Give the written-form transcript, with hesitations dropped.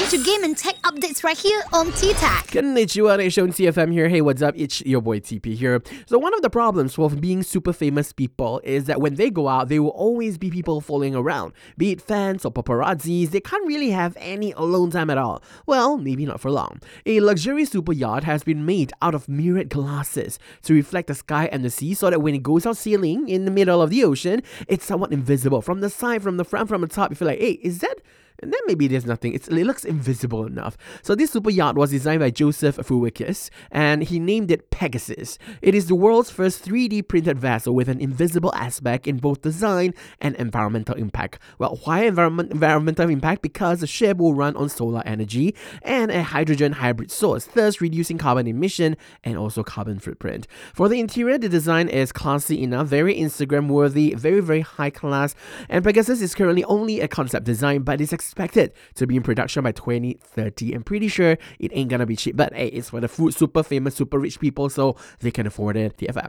to game and tech updates right here on T-Tech. Konnichiwa, Nation TFM here. Hey, what's up? It's your boy TP here. So one of the problems with being super famous people is that when they go out, there will always be people following around. Be it fans or paparazzis, they can't really have any alone time at all. Well, maybe not for long. A luxury super yacht has been made out of mirrored glasses to reflect the sky and the sea so that when it goes out sailing in the middle of the ocean, it's somewhat invisible. From the side, from the front, from the top, you feel like, hey, is that... And then maybe there's nothing. It looks invisible enough. So this super yacht was designed by Joseph Fuwikis, and he named it Pegasus. It is the world's first 3D printed vessel with an invisible aspect in both design and environmental impact. Well, why environmental impact? Because the ship will run on solar energy and a hydrogen hybrid source, thus reducing carbon emission and also carbon footprint. For the interior, the design is classy enough, very Instagram worthy, very, very high class, and Pegasus is currently only a concept design, but it's expected to be in production by 2030. I'm pretty sure it ain't gonna be cheap, but hey, it's for the super famous, super rich people, so they can afford it. TFM.